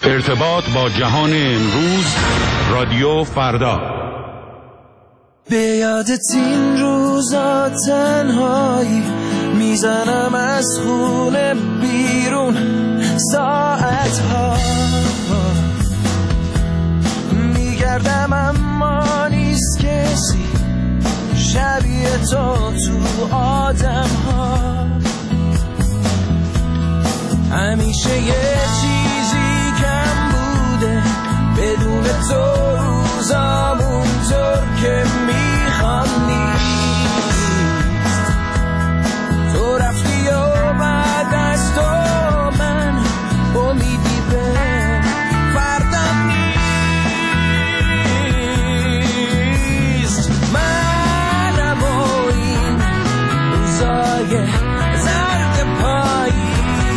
ارتباط با جهان امروز، رادیو فردا. به یادت این روزا تنهایی میزنم از خونه بیرون ساعتها، میگردم اما نیست کسی شبیه تو آدم ها. همیشه یه چیزی کم بوده بدون تو روزامون طور که میخوام نیست. تو رفتی و بعد از تو من امیدی به فردم نیست. منم و این روزای زرد پایی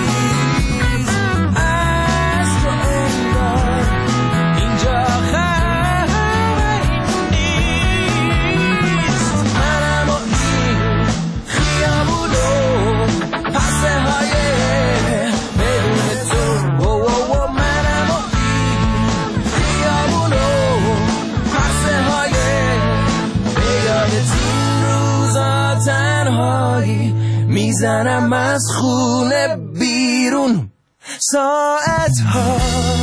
میزنم از خونه بیرون ساعتها،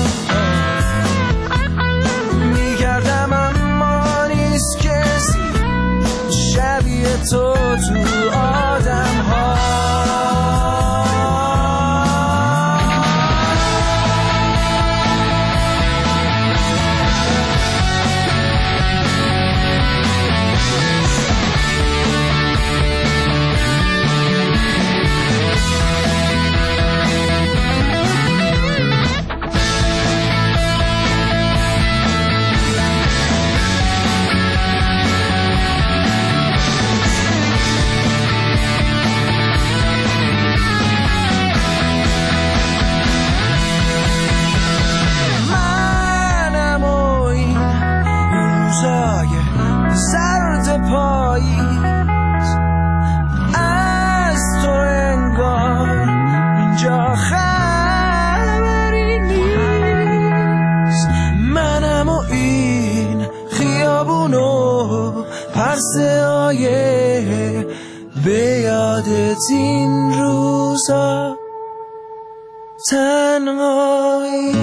میگردم اما نیست کسی شبیه تو آدم ها. زرد پاییز از تو انگار اینجا خبری نیست. منم و این خیابون و پرسه های به یادت این روزا تنهایی.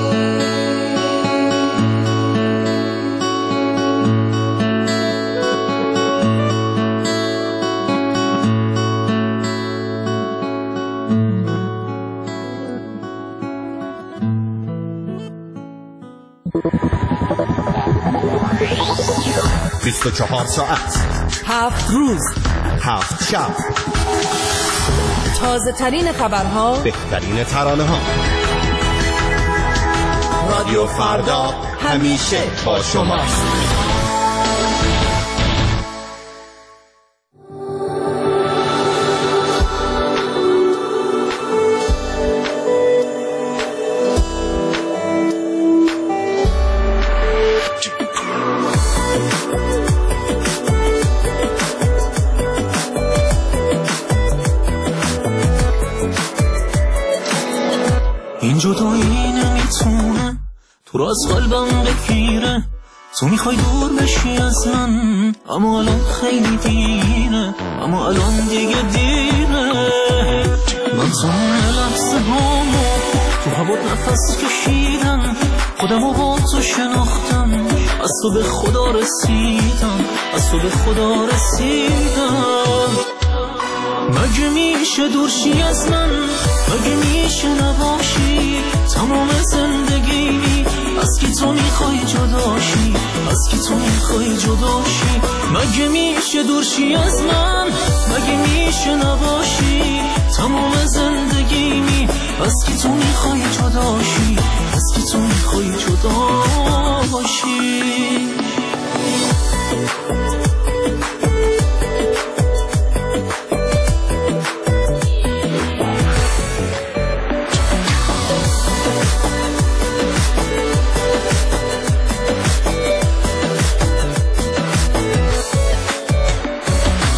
24 ساعت 7 روز 7 شب، تازه ترین خبرها، بهترین ترانه ها. رادیو فردا همیشه با شماست. این جدایی نمیتونه تو را از قلبم بگیره. تو میخوای دور بشی از من، اما الان خیلی دیره، اما الان دیگه دیره. من تمام لحظه هامو تو هوات نفس کشیدم، خودمو با تو شناختم، از تو به خدا رسیدم، از تو به خدا رسیدم. مگه میشه دورشی از من، مگه میشه نباشی تمام زندگی، از کی تو میخوای جداشی، از کی تو میخوای جداشی. مگه میشه دورشی از من، مگه میشه نباشی تمام زندگی، از کی تو میخوای جداشی، از کی تو میخوای جداشی.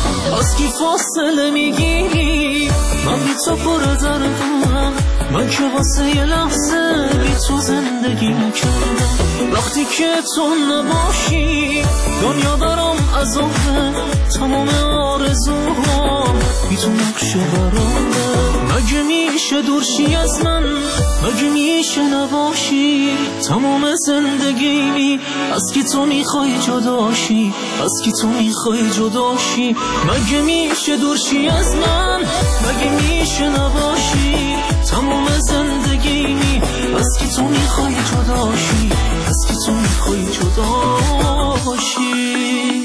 فاصله میگیری، من بی تو پر دردونم، من که واسه یه لحظه بی تو زندگی کردم. وقتی که تو نباشی دنیا برام عذابه، تمام آرزوها بی تو نقشه برامه. مگه میشه دورشی از من، مگه میشه نباشی تمام زندگیمی؟ از کی تو میخوای جداشی، از کی تو میخوای جداشی؟ مگه میشه دورشی از من، مگه میشه نباشی تمام زندگیمی؟ از کی تو میخوای جداشی، از کی تو میخوای جداشی؟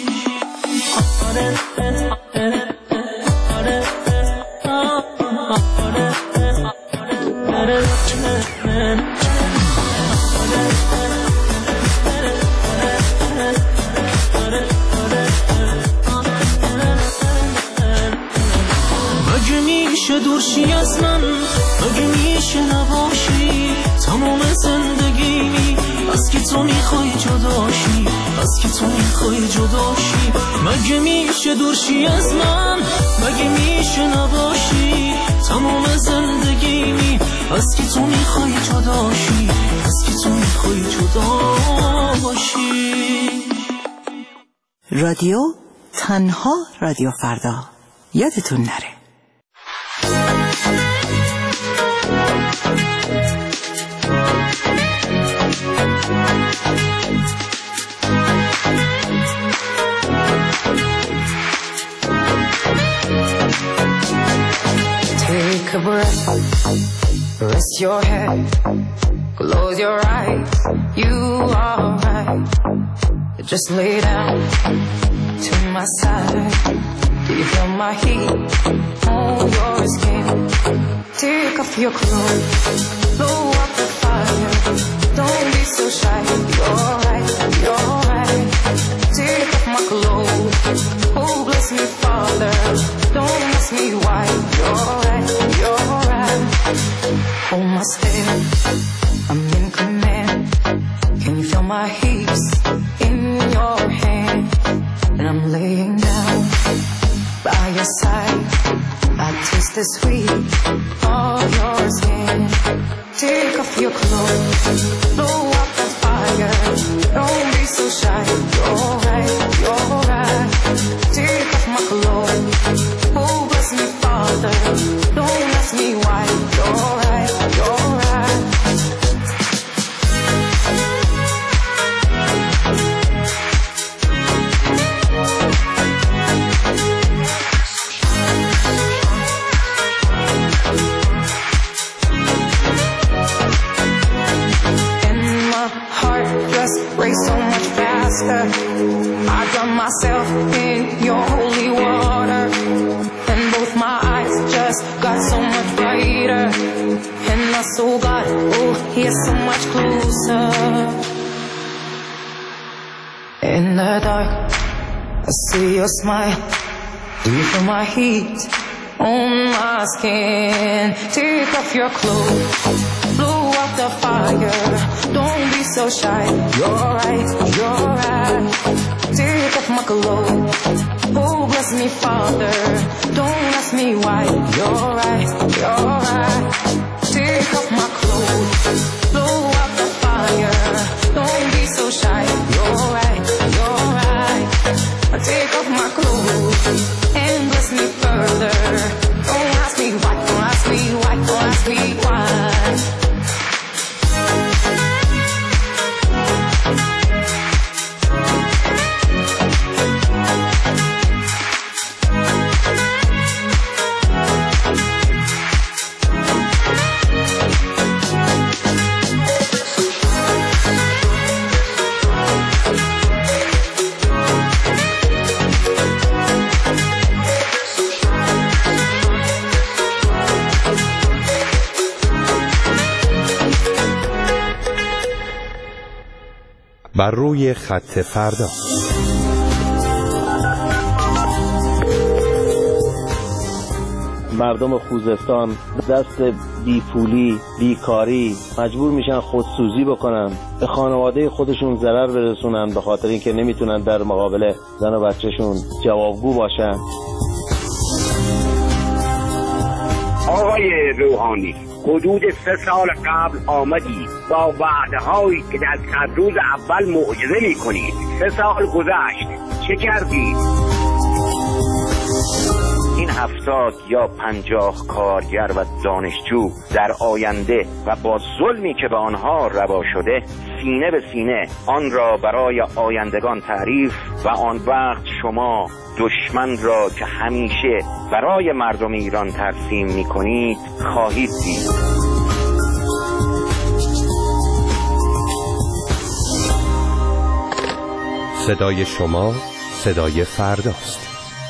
مگه میشه دورشی از من، مگه میشه نباشی تمام زندگیمی؟ از کی تو میخوای جداشی، از کی تو میخوای جداشی؟ مگه میشه دورشی از من، مگه میشه نباشی تمام زندگیمی؟ از کی تو میخوای جداشی، از کی تو میخوای جداشی؟ رادیو تنها رادیو فردا، یادتون نره. Take a breath, rest your head, close your eyes, you are right. Just lay down to my side. Do you feel my heat on your skin? Take off your clothes, blow up the fire. Don't be so shy, you're right, you're right. Take off my clothes, oh bless me Father. Don't ask me why, you're right, you're right. Hold my step, I'm in command. Can you feel my hips in your hand? And I'm laying down by your side. I taste the sweet of your skin. Take off your clothes, blow up the fire. Don't be so shy, you're right, you're right. Take off my clothes, oh bless me Father. Don't ask me why, you're right, you're right. Race so much faster. I drown myself in your holy water, and both my eyes just got so much brighter, and my soul got, oh, yeah, so much closer. In the dark, I see your smile. Do you feel my heat on my skin? Take off your clothes, blow out the fire. Don't be so shy, you're right, you're right. Take off my clothes, oh bless me Father. Don't ask me why, you're right, you're right. Take off my clothes, blow out the fire. Don't be so shy, you're right, you're right. Take off my clothes and bless me further. Don't ask me why, don't ask me why, don't ask me why. بر روی خط فردا. مردم خوزستان دست بیپولی، بیکاری مجبور میشن خودسوزی بکنن، به خانواده خودشون ضرر برسونن به خاطر اینکه نمیتونن در مقابل زن و بچهشون جوابگو باشن. آقای روحانی حدود 3 سال قبل آمدید با وعده‌هایی که در 100 روز اول معجزه می‌کنید. 3 سال گذشت، چه کردید؟ این 70 یا 50 کارگر و دانشجو در آینده و با ظلمی که به آنها روا شده سینه به سینه آن را برای آیندگان تعریف و آن وقت شما دشمن را که همیشه برای مردم ایران ترسیم می‌کنید خواهید دید. صدای شما صدای فرداست.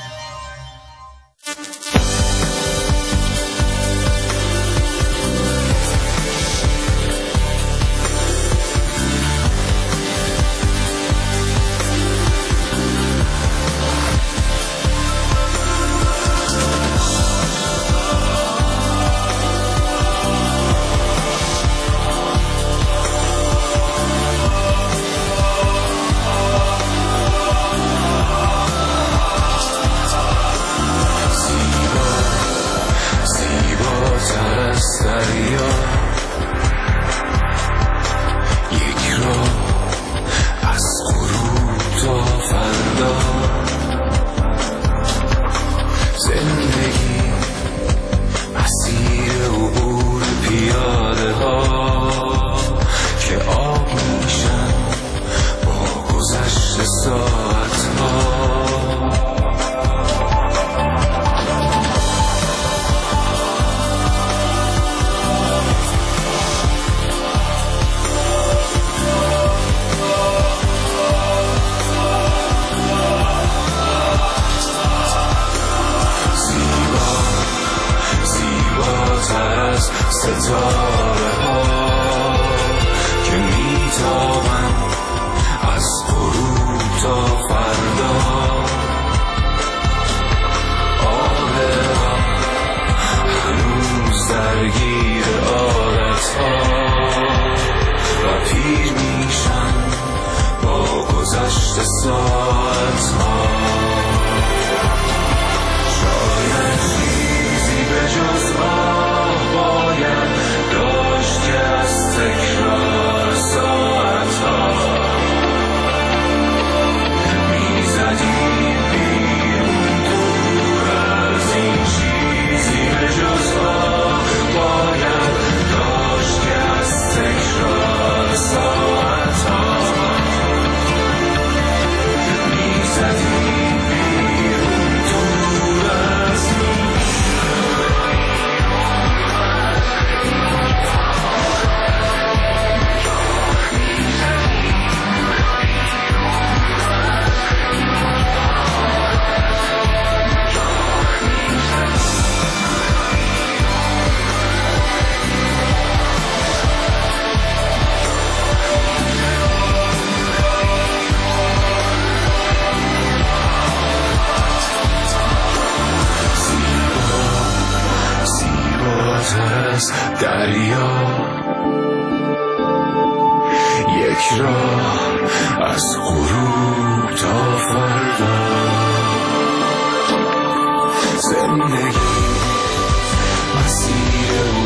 دریا یک راه از غروب تا فردا، زندگی مسیر